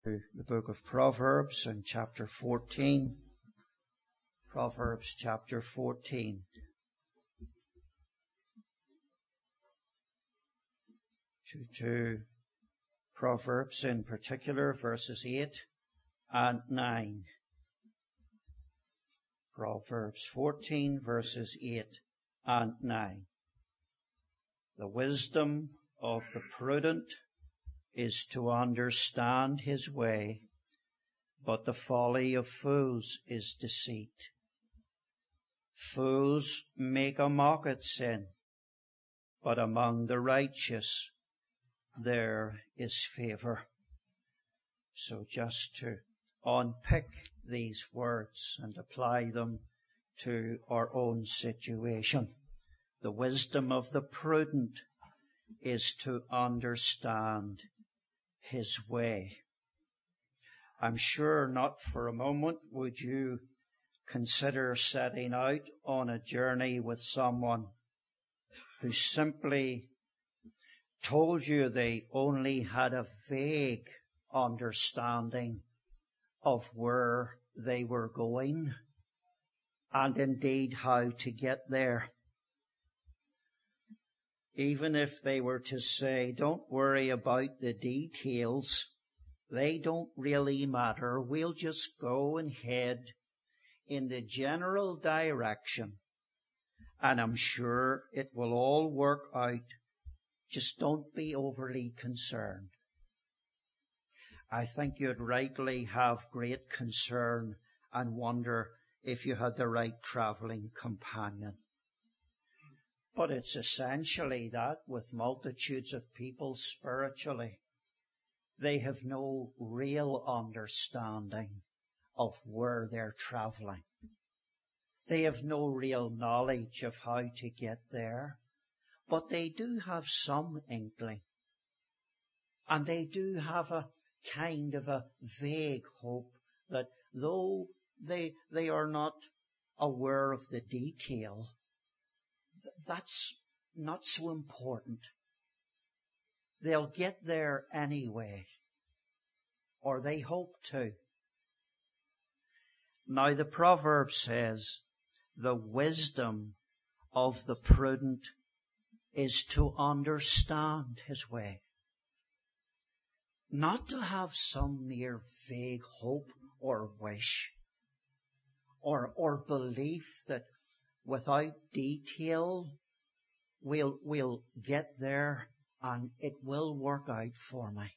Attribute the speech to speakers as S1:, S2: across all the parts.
S1: The book of Proverbs in chapter 14. Proverbs chapter 14. To Proverbs in particular, verses 8 and 9. Proverbs 14, verses 8 and 9. The wisdom of the prudent is to understand his way, but the folly of fools is deceit. Fools make a mock at sin, but among the righteous there is favor. So just to unpick these words and apply them to our own situation. The wisdom of the prudent is to understand his way. I'm sure not for a moment would you consider setting out on a journey with someone who simply told you they only had a vague understanding of where they were going and indeed how to get there. Even if they were to say, don't worry about the details, they don't really matter. We'll just go and head in the general direction, and I'm sure it will all work out. Just don't be overly concerned. I think you'd rightly have great concern and wonder if you had the right travelling companion. But it's essentially that with multitudes of people spiritually. They have no real understanding of where they're travelling. They have no real knowledge of how to get there. But they do have some inkling. And they do have a kind of a vague hope that though they are not aware of the detail, that's not so important. They'll get there anyway, or they hope to. Now the proverb says, the wisdom of the prudent is to understand his way. Not to have some mere vague hope or wish, or belief that without detail, we'll get there and it will work out for me.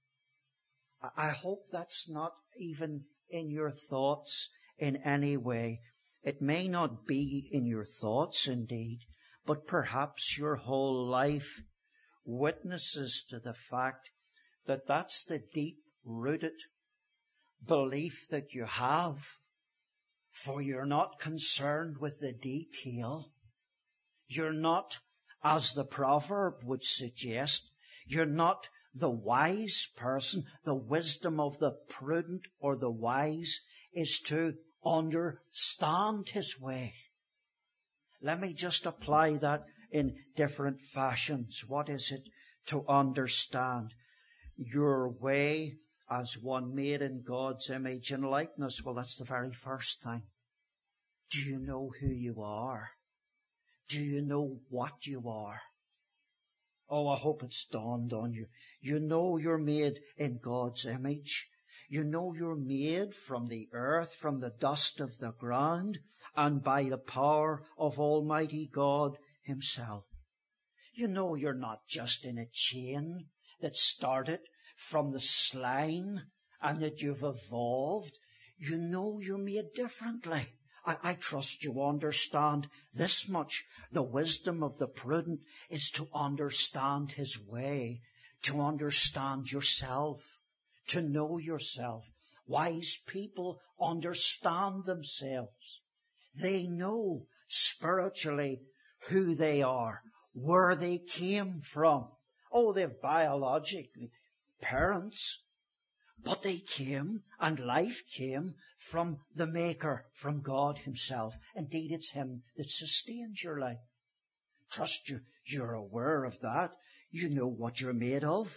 S1: I hope that's not even in your thoughts in any way. It may not be in your thoughts indeed, but perhaps your whole life witnesses to the fact that that's the deep-rooted belief that you have. For you're not concerned with the detail. You're not, as the proverb would suggest, you're not the wise person. The wisdom of the prudent or the wise is to understand his way. Let me just apply that in different fashions. What is it to understand? Your way as one made in God's image and likeness. Well, that's the very first thing. Do you know who you are? Do you know what you are? Oh, I hope it's dawned on you. You know you're made in God's image. You know you're made from the earth, from the dust of the ground, and by the power of Almighty God himself. You know you're not just in a chain that started from the slime and that you've evolved. You know you're made differently. I trust you understand this much. The wisdom of the prudent is to understand his way, to understand yourself, to know yourself. Wise people understand themselves. They know spiritually who they are, where they came from. Oh, they've biologically parents, but they came and life came from the Maker, from God himself. Indeed, it's him that sustains your life. Trust you're aware of that. You know what you're made of.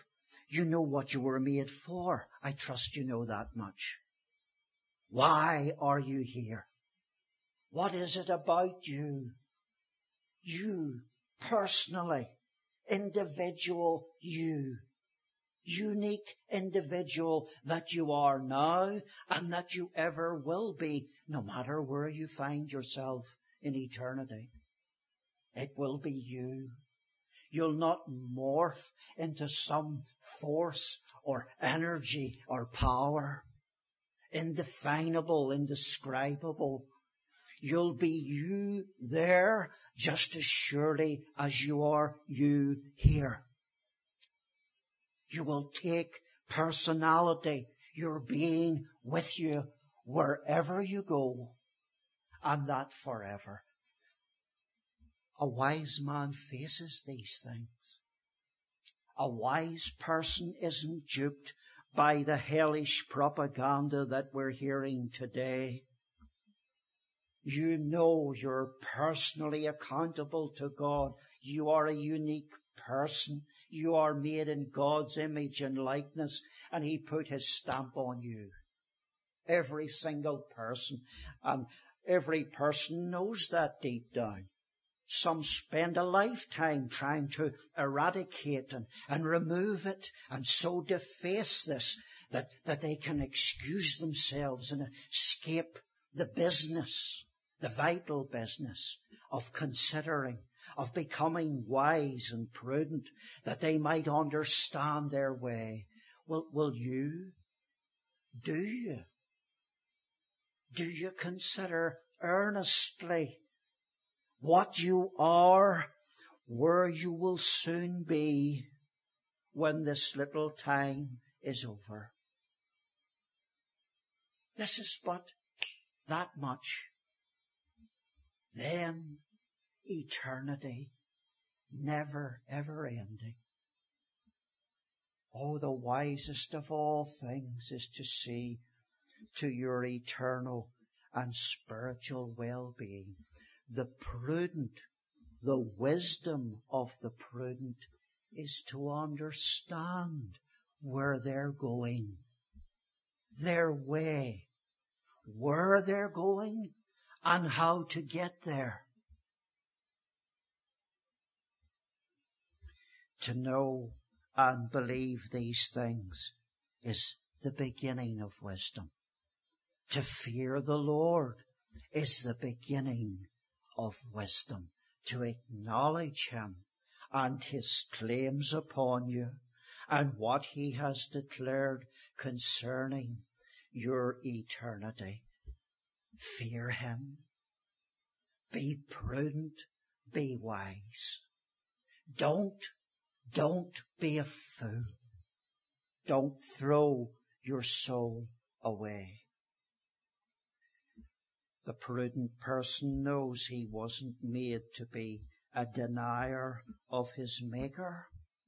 S1: You know what you were made for. I trust you know that much. Why are you here? What is it about you? You, personally, individual you. Unique individual that you are now and that you ever will be, no matter where you find yourself in eternity. It will be you. You'll not morph into some force or energy or power, indefinable, indescribable. You'll be you there just as surely as you are you here. You will take personality, your being with you wherever you go, and that forever. A wise man faces these things. A wise person isn't duped by the hellish propaganda that we're hearing today. You know you're personally accountable to God. You are a unique person. You are made in God's image and likeness, and He put His stamp on you. Every single person, and every person knows that deep down. Some spend a lifetime trying to eradicate and remove it, and so deface this that they can excuse themselves and escape the business, the vital business of considering, of becoming wise and prudent, that they might understand their way. Will you? Do you? Do you consider earnestly what you are, where you will soon be when this little time is over? This is but that much. Then eternity, never, ever ending. Oh, the wisest of all things is to see to your eternal and spiritual well-being. The prudent, the wisdom of the prudent is to understand where they're going, their way, where they're going, and how to get there. To know and believe these things is the beginning of wisdom. To fear the Lord is the beginning of wisdom. To acknowledge Him and His claims upon you and what He has declared concerning your eternity. Fear Him. Be prudent. Be wise. Don't be a fool. Don't throw your soul away. The prudent person knows he wasn't made to be a denier of his Maker.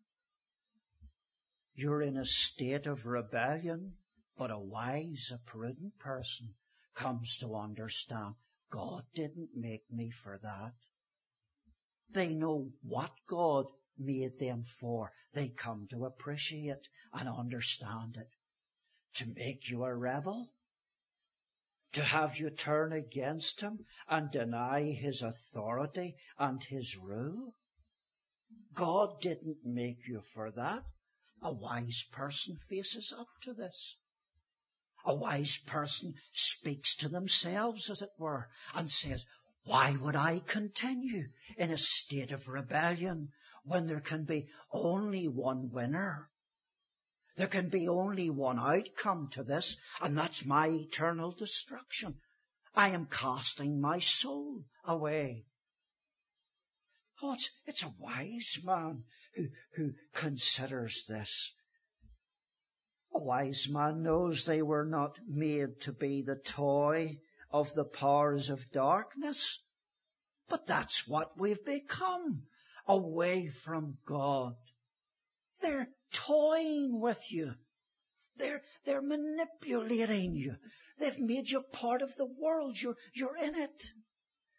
S1: You're in a state of rebellion, but a wise, a prudent person comes to understand God didn't make me for that. They know what God made them for. They come to appreciate and understand it. To make you a rebel, to have you turn against Him and deny His authority and His rule. God didn't make you for that. A wise person faces up to this. A wise person speaks to themselves, as it were, and says, why would I continue in a state of rebellion when there can be only one winner? There can be only one outcome to this, and that's my eternal destruction. I am casting my soul away. Oh, it's a wise man who considers this. A wise man knows they were not made to be the toy of the powers of darkness, but that's what we've become, away from God. They're toying with you. They're manipulating you. They've made you part of the world. You're in it.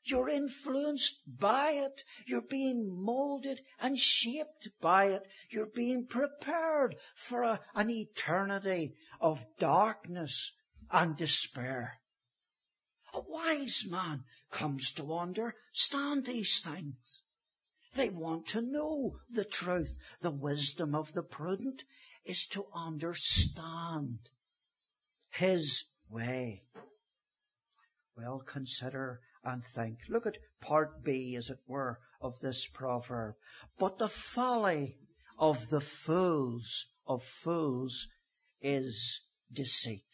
S1: You're influenced by it. You're being molded and shaped by it. You're being prepared for an eternity of darkness and despair. A wise man comes to understand these things. They want to know the truth. The wisdom of the prudent is to understand his way. Well, consider and think. Look at part B, as it were, of this proverb. But the folly of the fools is deceit.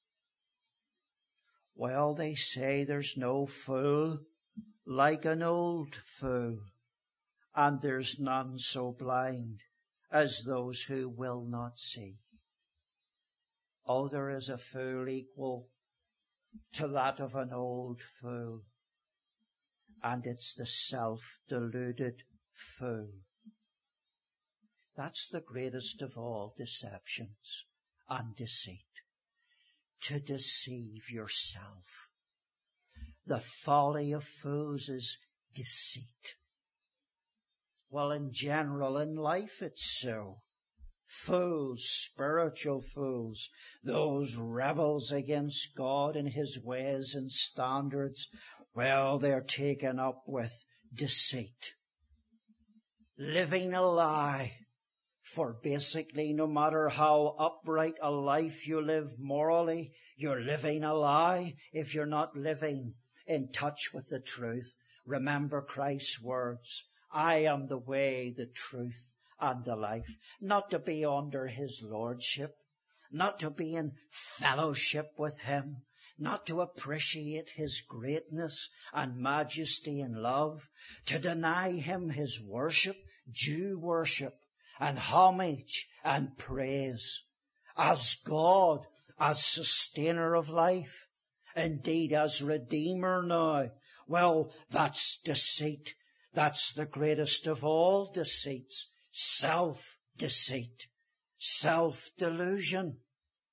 S1: Well, they say there's no fool like an old fool, and there's none so blind as those who will not see. Oh, there is a fool equal to that of an old fool, and it's the self-deluded fool. That's the greatest of all deceptions and deceit, to deceive yourself. The folly of fools is deceit. Well, in general, in life it's so. Fools, spiritual fools, those rebels against God and his ways and standards, well, they're taken up with deceit. Living a lie. For basically, no matter how upright a life you live morally, you're living a lie if you're not living in touch with the truth. Remember Christ's words, I am the way, the truth, and the life. Not to be under his lordship, not to be in fellowship with him, not to appreciate his greatness and majesty and love, to deny him his worship, due worship, and homage and praise as God, as sustainer of life, indeed as Redeemer now. Well, that's deceit. That's the greatest of all deceits. Self-deceit, self-delusion.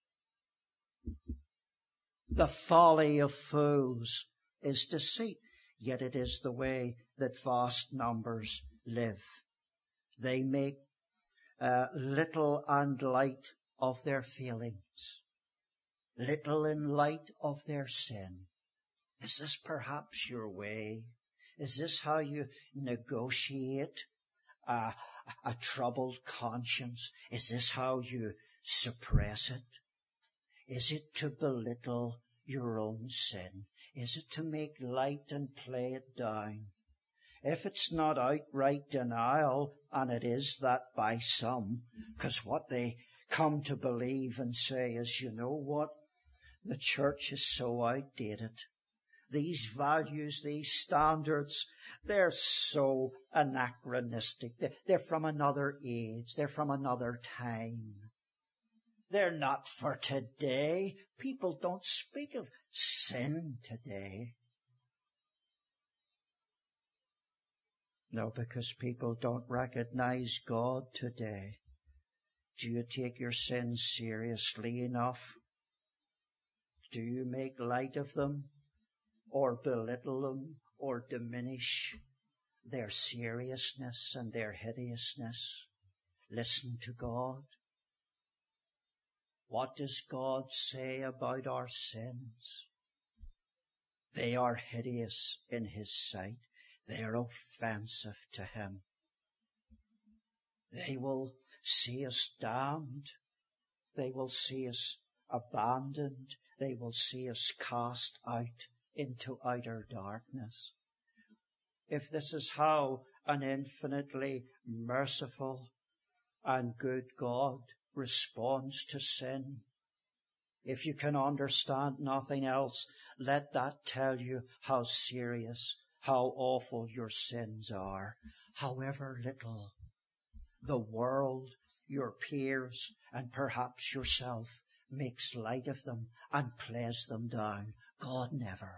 S1: The folly of fools is deceit, yet it is the way that vast numbers live. They make little and light of their feelings, little in light of their sin. Is this perhaps your way? Is this how you negotiate a troubled conscience? Is this how you suppress it? Is it to belittle your own sin? Is it to make light and play it down? If it's not outright denial, and it is that by some, because what they come to believe and say is, you know what, the church is so outdated. These values, these standards, they're so anachronistic. They're from another age. They're from another time. They're not for today. People don't speak of sin today. No, because people don't recognize God today. Do you take your sins seriously enough? Do you make light of them, or belittle them, or diminish their seriousness and their hideousness? Listen to God. What does God say about our sins? They are hideous in his sight. They are offensive to him. They will see us damned. They will see us abandoned. They will see us cast out into outer darkness. If this is how an infinitely merciful and good God responds to sin, if you can understand nothing else, let that tell you how serious, how awful your sins are. However little the world, your peers, and perhaps yourself makes light of them and plays them down, God never.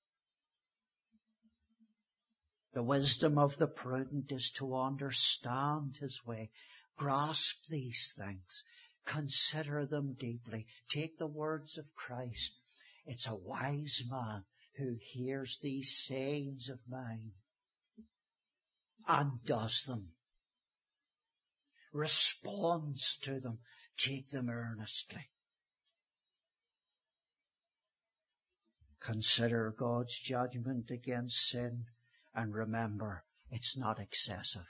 S1: The wisdom of the prudent is to understand his way. Grasp these things. Consider them deeply. Take the words of Christ. It's a wise man who hears these sayings of mine and does them, responds to them, take them earnestly. Consider God's judgment against sin and remember it's not excessive.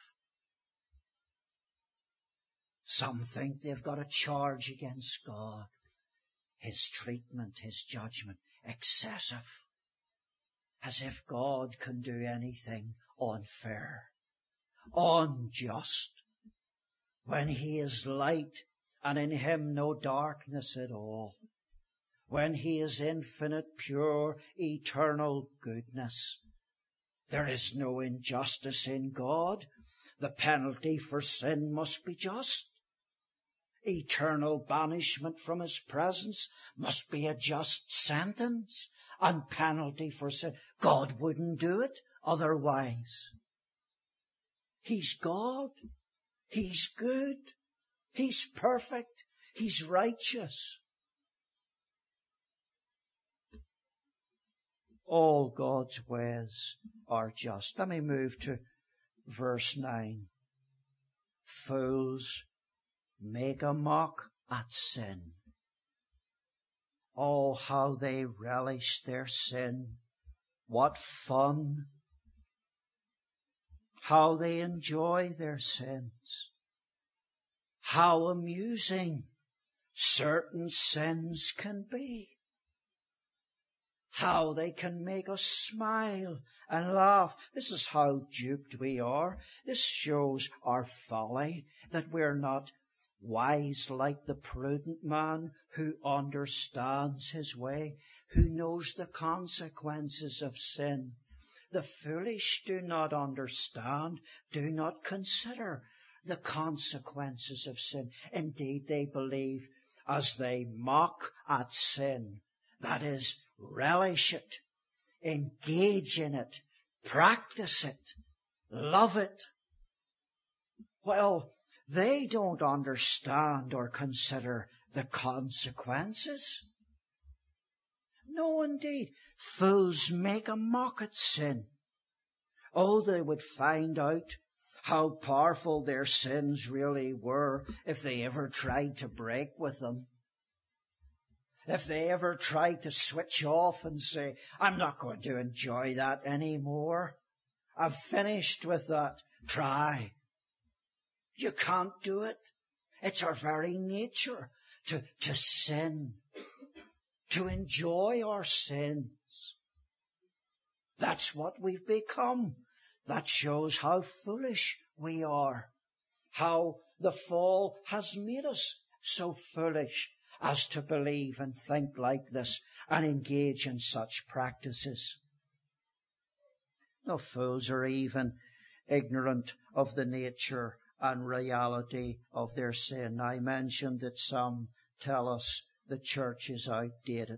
S1: Some think they've got a charge against God. His treatment, his judgment, excessive. As if God can do anything unfair, unjust, when he is light and in him no darkness at all, when he is infinite, pure, eternal goodness. There is no injustice in God. The penalty for sin must be just. Eternal banishment from his presence must be a just sentence and penalty for sin. God wouldn't do it otherwise. He's God. He's good. He's perfect. He's righteous. All God's ways are just. Let me move to verse 9. Fools make a mock at sin. Oh, how they relish their sin. What fun. How they enjoy their sins. How amusing certain sins can be. How they can make us smile and laugh. This is how duped we are. This shows our folly, that we're not wise like the prudent man who understands his way, who knows the consequences of sin. The foolish do not understand, do not consider the consequences of sin. Indeed, they believe as they mock at sin, that is, relish it, engage in it, practice it, love it. Well, they don't understand or consider the consequences. No, indeed. Fools make a mock at sin. Oh, they would find out how powerful their sins really were if they ever tried to break with them. If they ever tried to switch off and say, I'm not going to enjoy that anymore. I've finished with that. Try. You can't do it. It's our very nature to sin, to enjoy our sins. That's what we've become. That shows how foolish we are, how the fall has made us so foolish as to believe and think like this and engage in such practices. No fools are even ignorant of the nature and reality of their sin. I mentioned that some tell us the church is outdated.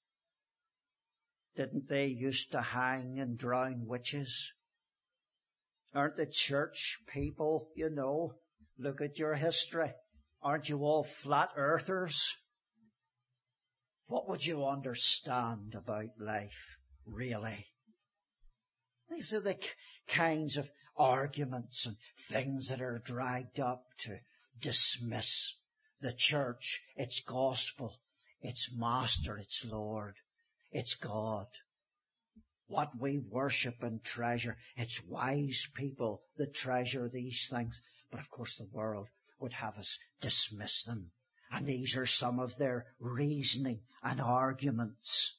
S1: Didn't they used to hang and drown witches? Aren't the church people, look at your history. Aren't you all flat earthers? What would you understand about life, really? These are the kinds of arguments and things that are dragged up to dismiss the church, its gospel, its master, its Lord, its God. What we worship and treasure. It's wise people that treasure these things. But of course the world would have us dismiss them. And these are some of their reasoning and arguments.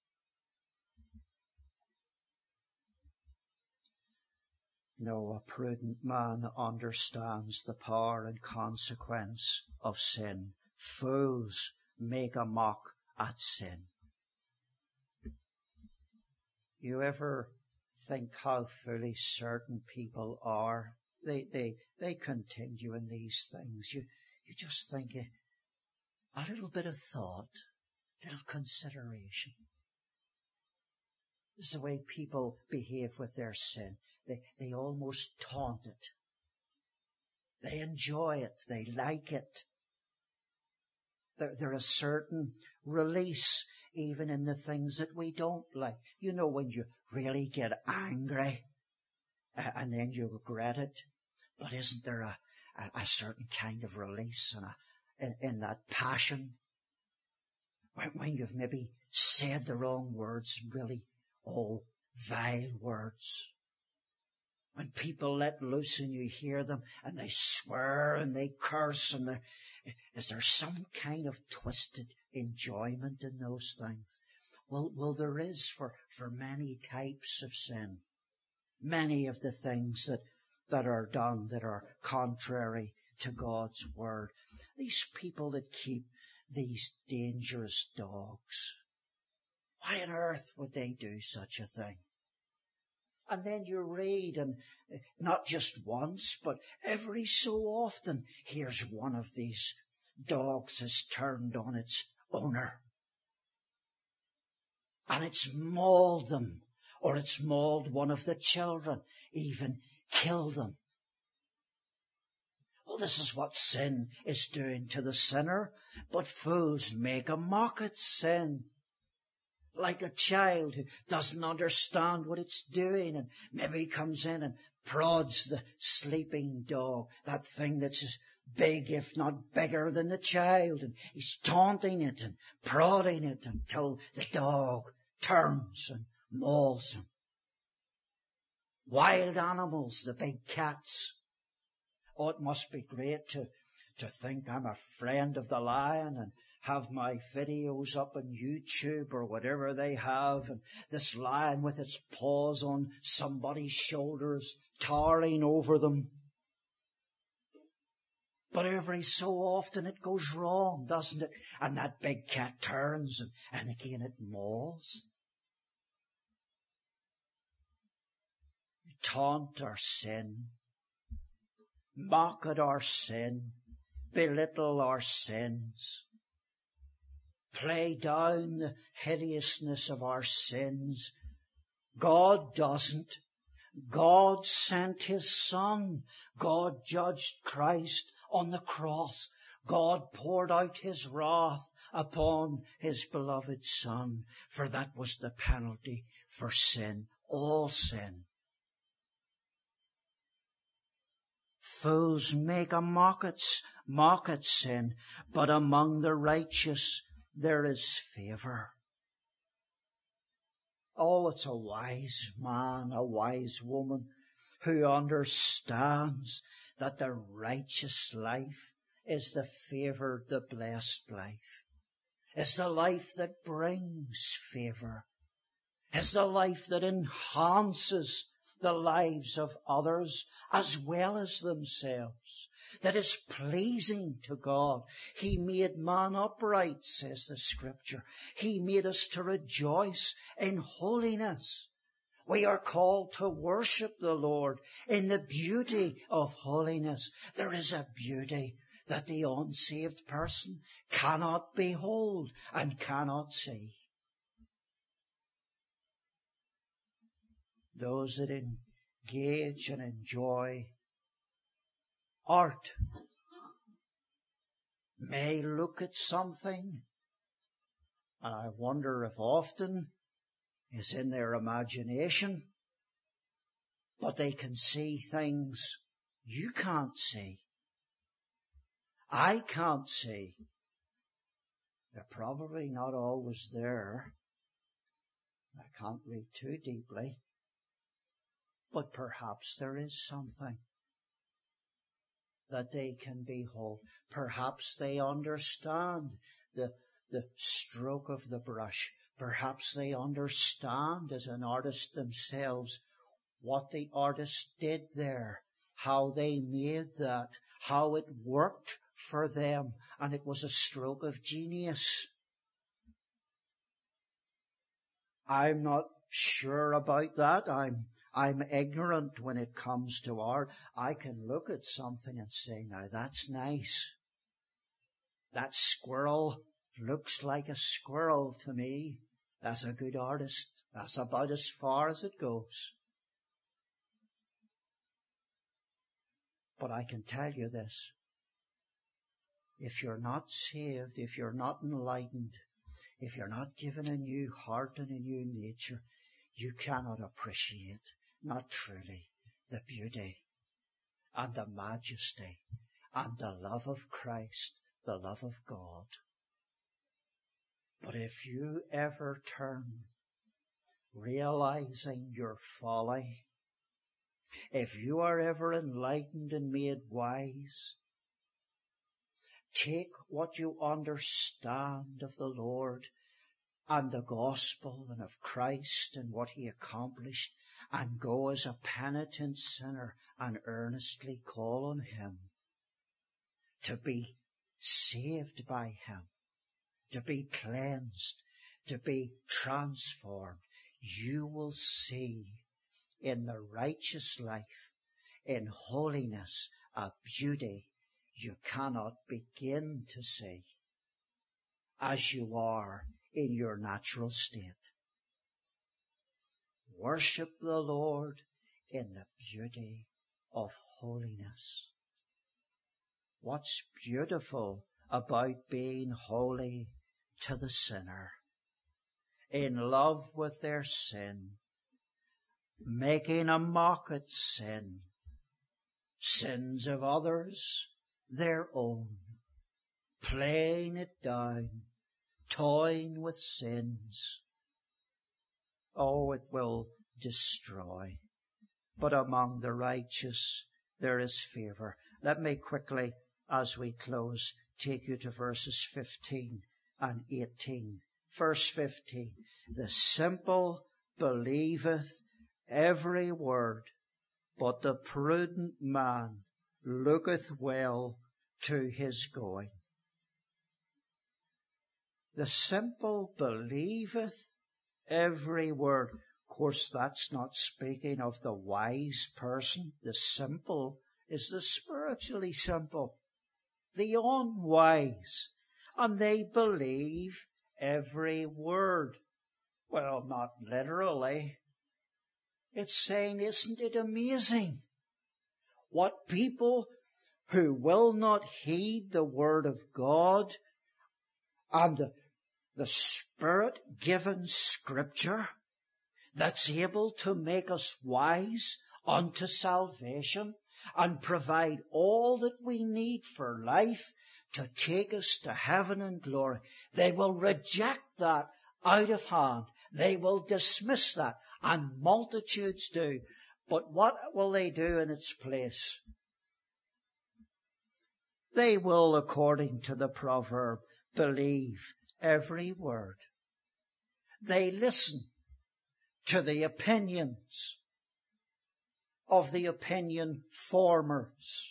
S1: No, a prudent man understands the power and consequence of sin. Fools make a mock at sin. You ever think how foolish certain people are? They continue in these things. You just think a little bit of thought, a little consideration. This is the way people behave with their sin. They almost taunt it. They enjoy it. They like it. There's a certain release even in the things that we don't like. You know, when you really get angry and then you regret it. But isn't there a certain kind of release in that passion? When you've maybe said the wrong words, really, vile words. When people let loose and you hear them and they swear and they curse and is there some kind of twisted enjoyment in those things? Well, there is for many types of sin. Many of the things that are done that are contrary to God's word. These people that keep these dangerous dogs, why on earth would they do such a thing? And then you read, and not just once, but every so often, here's one of these dogs has turned on its owner. And it's mauled them, or it's mauled one of the children, even killed them. Well, this is what sin is doing to the sinner, but fools make a mock at sin. Like a child who doesn't understand what it's doing and maybe comes in and prods the sleeping dog, that thing that's as big, if not bigger than the child, and he's taunting it and prodding it until the dog turns and mauls him. Wild animals, the big cats. Oh, it must be great to think I'm a friend of the lion and have my videos up on YouTube or whatever they have, and this lion with its paws on somebody's shoulders, towering over them. But every so often it goes wrong, doesn't it? And that big cat turns and again it mauls. You taunt our sin, mock at our sin, belittle our sins, play down the hideousness of our sins. God doesn't. God sent His Son. God judged Christ on the cross. God poured out His wrath upon His beloved Son, for that was the penalty for sin, all sin. Fools make a mock at sin, but among the righteous there is favour. Oh, it's a wise man, a wise woman who understands that the righteous life is the favoured, the blessed life. Is the life that brings favour. Is the life that enhances the lives of others as well as themselves, that is pleasing to God. He made man upright, says the Scripture. He made us to rejoice in holiness. We are called to worship the Lord in the beauty of holiness. There is a beauty that the unsaved person cannot behold and cannot see. Those that engage and enjoy art may look at something, and I wonder if often is in their imagination, but they can see things you can't see. I can't see. They're probably not always there. I can't read too deeply. But perhaps there is something that they can behold. Perhaps they understand the stroke of the brush. Perhaps they understand as an artist themselves what the artist did there, how they made that, how it worked for them, and it was a stroke of genius. I'm not sure about that. I'm ignorant when it comes to art. I can look at something and say, now that's nice. That squirrel looks like a squirrel to me. That's a good artist. That's about as far as it goes. But I can tell you this. If you're not saved, if you're not enlightened, if you're not given a new heart and a new nature, you cannot appreciate, not truly, the beauty and the majesty and the love of Christ, the love of God. But if you ever turn, realizing your folly, if you are ever enlightened and made wise, take what you understand of the Lord and the gospel and of Christ and what he accomplished, and go as a penitent sinner and earnestly call on him to be saved by him, to be cleansed, to be transformed. You will see in the righteous life, in holiness, a beauty you cannot begin to see as you are in your natural state. Worship the Lord in the beauty of holiness. What's beautiful about being holy to the sinner, in love with their sin, making a mock at sin, sins of others, their own, playing it down, toying with sins. Oh, it will destroy. But among the righteous there is favour. Let me quickly, as we close, take you to verses 15 and 18. Verse 15. The simple believeth every word, but the prudent man looketh well to his going. The simple believeth every word. Of course, that's not speaking of the wise person. The simple is the spiritually simple, the unwise, and they believe every word. Well, not literally. It's saying, isn't it amazing what people who will not heed the word of God and the Spirit-given Scripture that's able to make us wise unto salvation and provide all that we need for life to take us to heaven and glory. They will reject that out of hand. They will dismiss that, and multitudes do. But what will they do in its place? They will, according to the proverb, believe every word. They listen to the opinions of the opinion formers,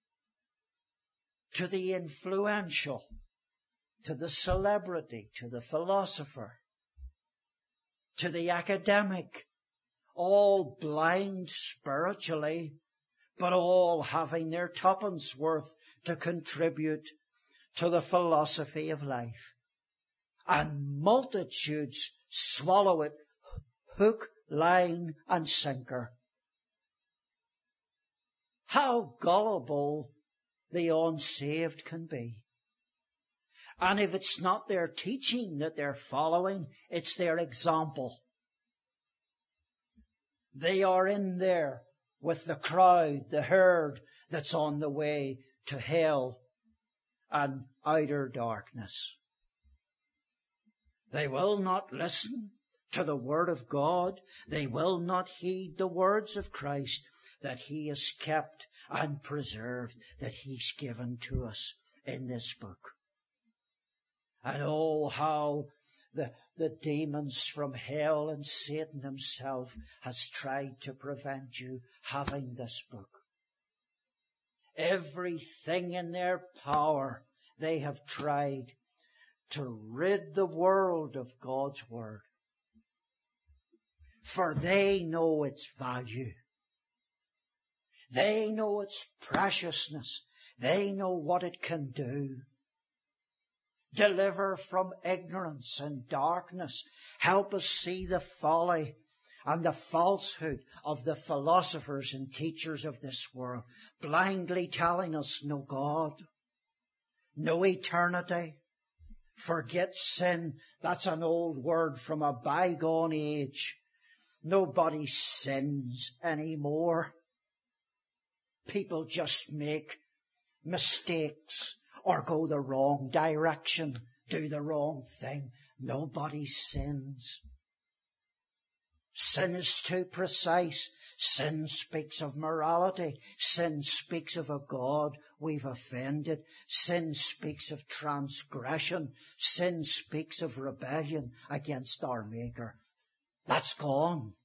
S1: to the influential, to the celebrity, to the philosopher, to the academic, all blind spiritually, but all having their tuppence worth to contribute to the philosophy of life. And multitudes swallow it hook, line, and sinker. How gullible the unsaved can be. And if it's not their teaching that they're following, it's their example. They are in there with the crowd, the herd that's on the way to hell and outer darkness. They will not listen to the word of God. They will not heed the words of Christ that he has kept and preserved, that he's given to us in this book. And oh, how the demons from hell and Satan himself has tried to prevent you having this book. Everything in their power they have tried to rid the world of God's word. For they know its value. They know its preciousness. They know what it can do. Deliver from ignorance and darkness. Help us see the folly and the falsehood of the philosophers and teachers of this world, blindly telling us no God, no eternity, Forget sin. That's an old word from a bygone age. Nobody sins anymore. People just make mistakes or go the wrong direction, do the wrong thing. Nobody sins. Sin is too precise. Sin speaks of morality. Sin speaks of a God we've offended. Sin speaks of transgression. Sin speaks of rebellion against our Maker. That's gone.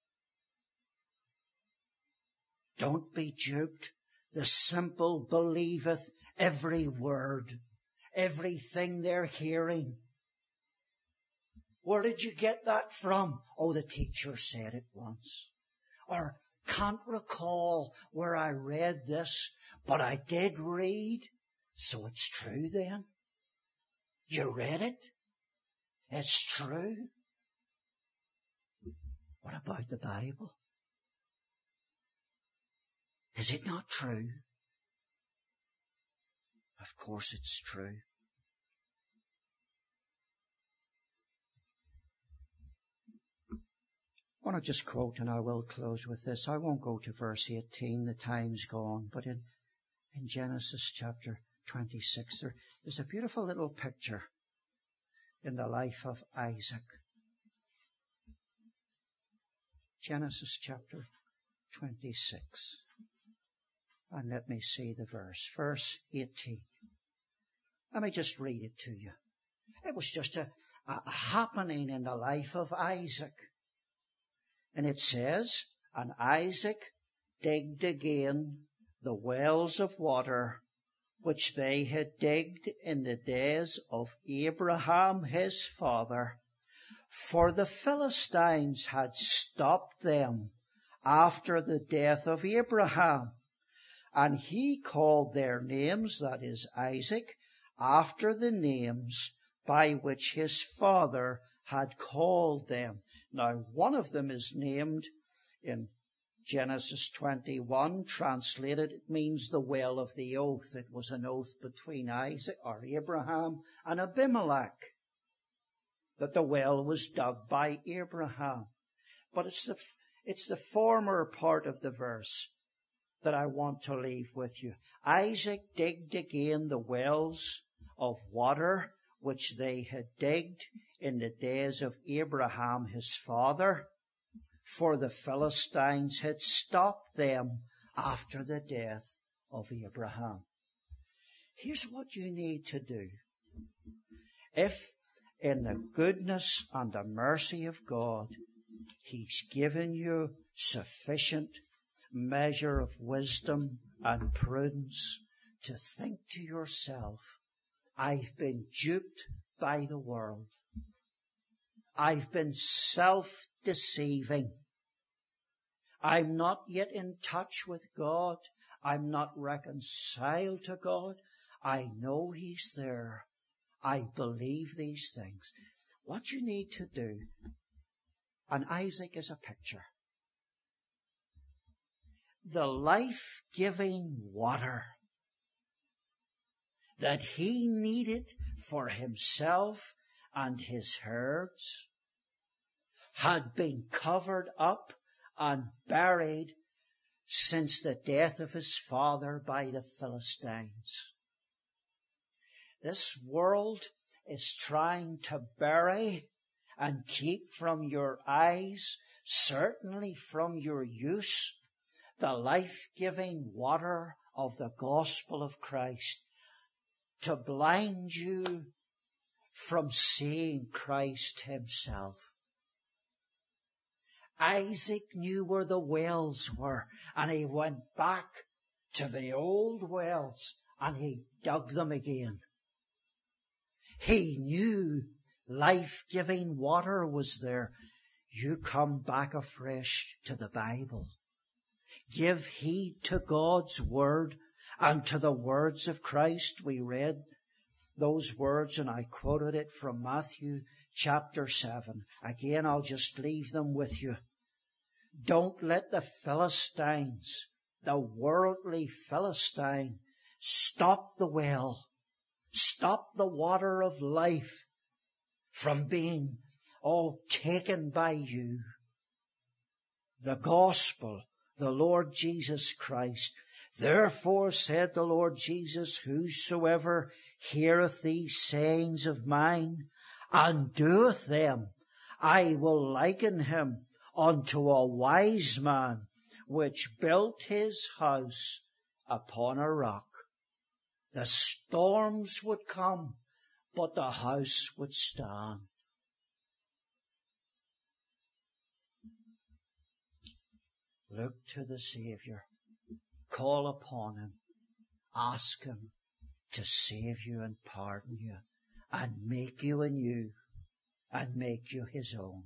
S1: Don't be duped. The simple believeth every word, everything they're hearing. Where did you get that from? Oh, the teacher said it once. Or, can't recall where I read this, but I did read, so it's true then. You read it? It's true. What about the Bible? Is it not true? Of course it's true. I want to just quote, and I will close with this. I won't go to verse 18, the time's gone, but in Genesis chapter 26, there's a beautiful little picture in the life of Isaac. Genesis chapter 26. And let me see the verse. Verse 18. Let me just read it to you. It was just a happening in the life of Isaac. And it says, and Isaac digged again the wells of water which they had digged in the days of Abraham his father, for the Philistines had stopped them after the death of Abraham. And he called their names, that is Isaac, after the names by which his father had called them. Now, one of them is named in Genesis 21, translated, it means the well of the oath. It was an oath between Isaac, or Abraham, and Abimelech, that the well was dug by Abraham. But it's the former part of the verse that I want to leave with you. Isaac digged again the wells of water which they had digged in the days of Abraham his father, for the Philistines had stopped them after the death of Abraham. Here's what you need to do. If in the goodness and the mercy of God, He's given you sufficient measure of wisdom and prudence to think to yourself, I've been duped by the world. I've been self-deceiving. I'm not yet in touch with God. I'm not reconciled to God. I know He's there. I believe these things. What you need to do, and Isaac is a picture, the life-giving water that he needed for himself and his herds had been covered up and buried since the death of his father by the Philistines. This world is trying to bury and keep from your eyes, certainly from your use, the life-giving water of the gospel of Christ, to blind you from seeing Christ Himself. Isaac knew where the wells were, and he went back to the old wells and he dug them again. He knew life-giving water was there. You come back afresh to the Bible. Give heed to God's word and to the words of Christ. We read those words and I quoted it from Matthew chapter 7. Again, I'll just leave them with you. Don't let the Philistines, the worldly Philistine, stop the well, Stop the water of life from being all taken by you. The gospel, the Lord Jesus Christ. Therefore said the Lord Jesus, whosoever heareth these sayings of mine and doeth them, I will liken him unto a wise man which built his house upon a rock. The storms would come, but the house would stand. Look to the Saviour. Call upon him. Ask him to save you and pardon you and make you anew and make you his own.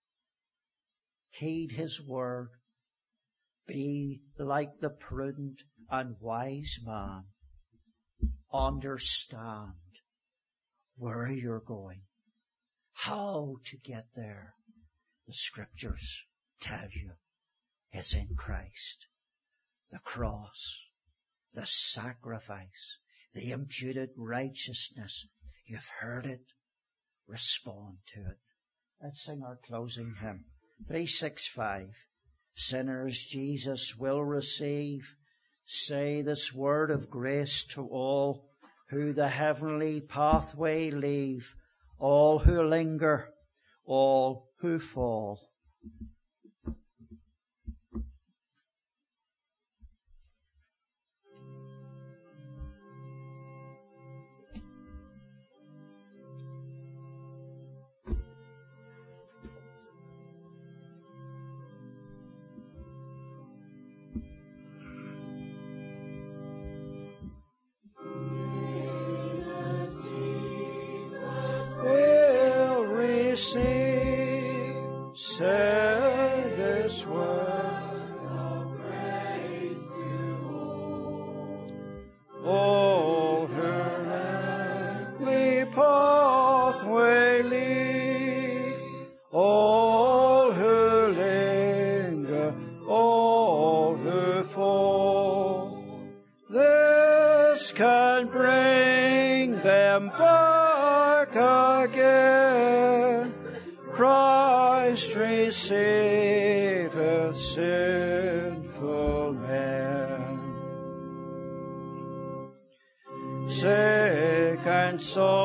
S1: Heed his word. Be like the prudent and wise man. Understand where you're going, how to get there. The scriptures tell you it's in Christ. The cross, the sacrifice, the imputed righteousness. You've heard it. Respond to it. Let's sing our closing hymn. 365. Sinners Jesus will receive. Say this word of grace to all who the heavenly pathway leave, all who linger, all who fall. Say this word of grace to all who heavenly pathway leave, all who linger, all who fall. This can bring them back again. Christ receiveth sinful men. Sick and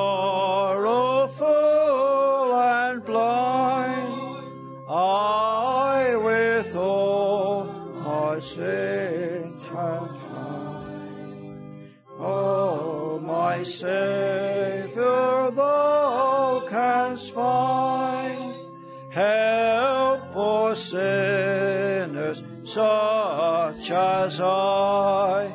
S1: sorrowful and blind, I with all my sins have find. O my Saviour, thou canst find help for sinners such as I.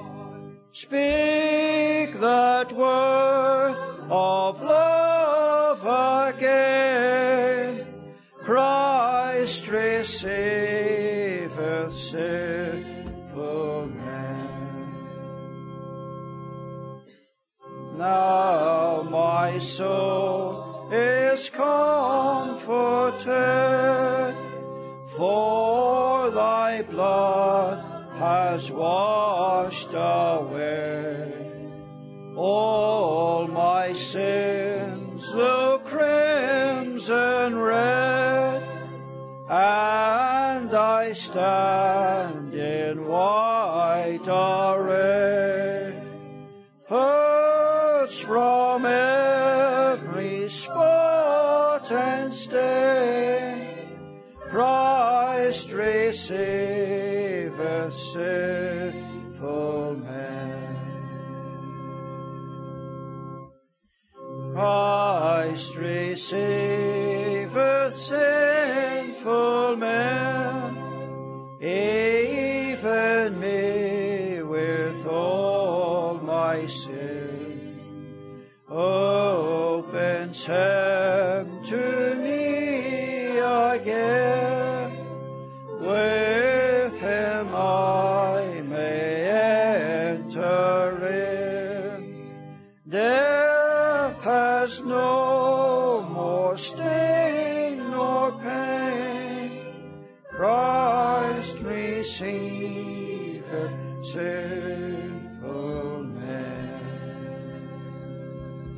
S1: Speak that word of love again. Christ receiveth sinful men. Now my soul is comforted, for thy blood has washed away all my sins, the crimson red, and I stand in white array, purged from every spot and stain. Christ receiveth sinful men. Christ receiveth sinful men, even me with all my sin. Opens him to me again, with him I may enter in. Death has no more sting nor pain. Christ receiveth sinful men.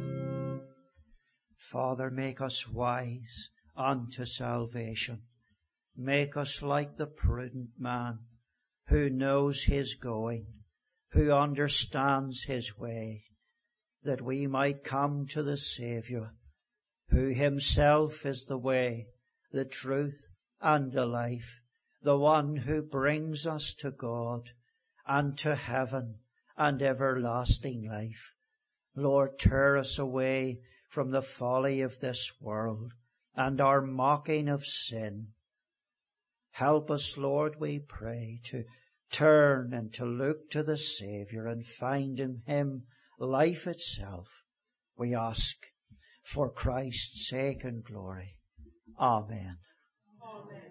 S1: Father, make us wise unto salvation. Make us like the prudent man who knows his going, who understands his way, that we might come to the Saviour, who himself is the way, the truth, and the life, the one who brings us to God and to heaven and everlasting life. Lord, tear us away from the folly of this world and our mocking of sin. Help us, Lord, we pray, to turn and to look to the Saviour and find in him life itself. We ask for Christ's sake and glory. Amen.
S2: Amen.